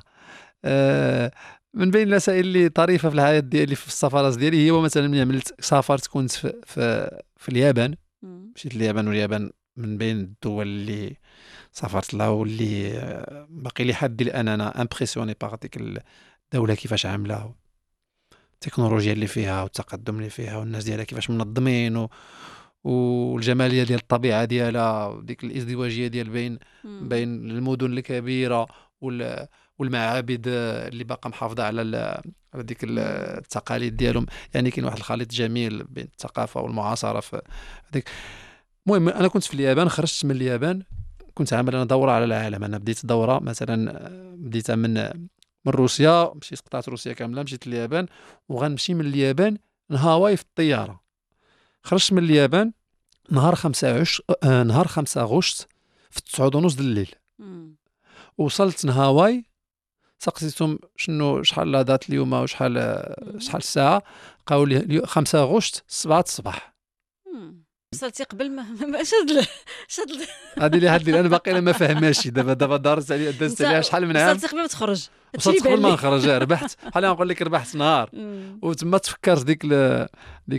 S6: من بين المسائل اللي طريفه في الحياه ديالي في السفرات ديالي هو مثلا ملي عملت سافرت كنت في اليابان. مشيت لليابان، واليابان من بين الدول اللي سافرت لها واللي باقي لي حد الان انا امبرسيوني باغ ديك الدوله كيفاش عامله، التكنولوجيا اللي فيها والتقدم اللي فيها والناس ديالها كيفاش منظمين والجماليه ديال الطبيعه ديالها وديك الازدواجيه ديال بين المدن الكبيره والمعابد اللي باقا محافظه على ديك التقاليد ديالهم. يعني كاين واحد الخليط جميل بين الثقافه والمعاصره في هذيك. المهم انا كنت في اليابان، خرجت من اليابان كنت عامل انا دوره على العالم. انا بديت دوره مثلا بديتها من روسيا، مشيت قطعت روسيا كامله، مشيت لليابان وغنمشي من اليابان لهاواي في الطياره. خرجت من اليابان نهار 5 غشت في 9:30 الليل. وصلت لهاواي، سقسيتهم شحال لا دات اليوم وشحال الساعه، قالوا لي 5 غشت 7 الصباح.
S4: وصلتي قبل ما شد
S6: هذه اللي هذه انا باقي ما فاهماش. دابا دارت عليها شحال من عام.
S4: وصلت قبل ما تخرج.
S6: وصلت قبل ما نخرج، ربحت بحال نقول لك ربحت نهار. وتما تفكرت ديك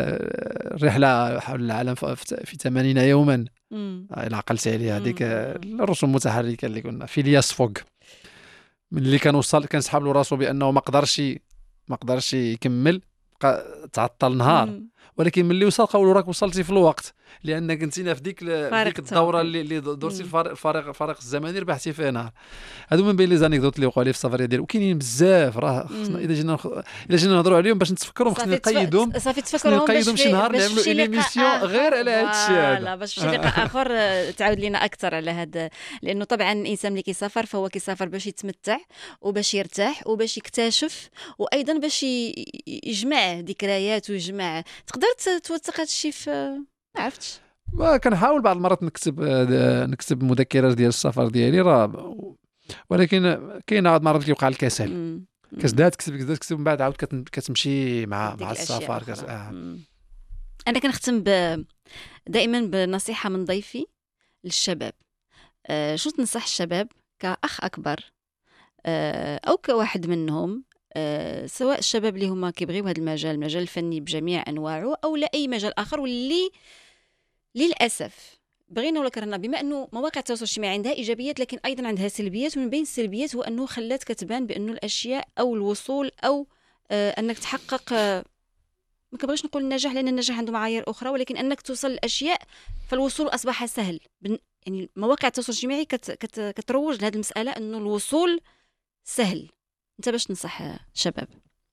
S6: الرحله حول العالم في 80 يوما. الا عقلت عليها ديك الرسوم المتحركه اللي كنا في لياس فوق اللي كان وصل كان سحب له راسو بانه ما قدرش يكمل، تعطل نهار. ولكن ملي وصل قالوا راك وصلتي في الوقت، لانك كنتينا في ديك الدوره اللي درتي الفارق الزمني ربحتي فيه نهار. هادو من بين لي زانيكدوت اللي وقعوا لي في السفريه ديالي، وكاينين بزاف. راه خصنا اذا جينا نهضروا عليهم باش نتفكرهم، خصنا نقيدهم
S4: صافي تفكرهم
S6: باش شي نهار نعملوا ايميسيون غير على هذا الشيء هذا،
S4: باش في لقاء اخر تعاود لنا اكثر على هذا. لانه طبعا الانسان اللي كيسافر فهو كيسافر باش يتمتع وباش يرتاح وباش يكتشف، وايضا باش يجمع ذكريات ويجمع. تقدر توثق هذا الشيء في ما عرفتش،
S6: كنحاول بعض المرات نكتب مذكرات ديال السفر ديالي راه، ولكن كاين بعض المرات كيوقع الكسل، كتبدا تكتب من بعد عاود كتمشي مع السفر.
S4: انا كنختم دائما بنصيحه من ضيفي للشباب. شو تنصح الشباب كأخ أكبر أو كواحد منهم، سواء الشباب اللي هما كيبغيو هذا المجال الفني بجميع أنواعه أو لا أي مجال آخر، واللي للأسف بغينا ولا كرهنا، بما أنه مواقع التواصل الاجتماعي عندها إيجابيات لكن أيضا عندها سلبيات، ومن بين السلبيات هو أنه خلات كتبان بأنه الأشياء أو الوصول أو أنك تحقق، ما كنبغيش نقول النجاح لأن النجاح عنده معايير أخرى، ولكن أنك توصل للأشياء فالوصول أصبح سهل. يعني مواقع التواصل الاجتماعي كتروج لهذه المسألة أنه الوصول سهل. أنت باش تنصح الشباب؟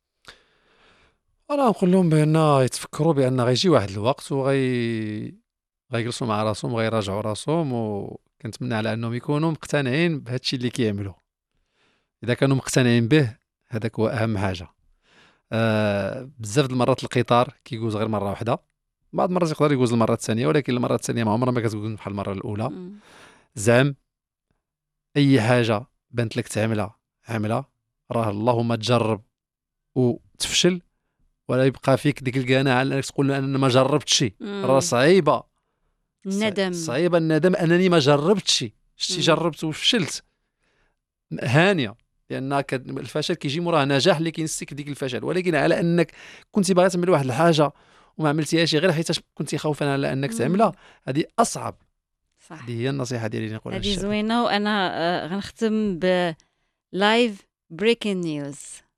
S6: أنا نقول لهم بأن يتفكروا بأن غيجي واحد الوقت غيجلسوا مع راسهم وغيراجعوا راسهم، وكنتمنى على أنهم يكونوا مقتنعين بهذا الشيء اللي كيعملوا. إذا كانوا مقتنعين به هذاك هو أهم حاجة. بزاف د المرات القطار كيجوز غير مرة واحدة، بعض المرات يقدر يجوز المرة الثانية، ولكن المرة الثانية ما عمرها ما كتكون بحال المرة الأولى. زعم أي حاجة بانت لك عملها، راه اللهم تجرب وتفشل ولا يبقى فيك ديك القناعة انك تقول انا ما جربتش. راه صعيبة
S4: الندم،
S6: صعيبة الندم انني ما جربتش. شتي جربت وفشلت هانية، لان الفشل كيجي موراه نجاح اللي كينسيك ديك الفشل. ولكن على انك كنت باغي تعمل واحد الحاجة وما عملتيهاش غير حيت كنتي خوفا على انك تعملها، هذه اصعب.
S4: صح.
S6: هذه هي النصيحة ديالي اللي نقولها.
S4: هذه زوينة. وانا غنختم ب live breaking news.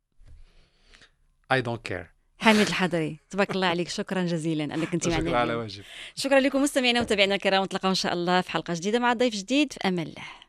S6: I don't care.
S4: حميد الحضري، تبارك الله عليك، شكرا جزيلا انك كنتي معنا.
S6: شكرا على واجب.
S4: شكرا لكم مستمعينا ومتابعينا الكرام، نتلاقاو ان شاء الله في حلقة جديدة مع ضيف جديد. في امان الله.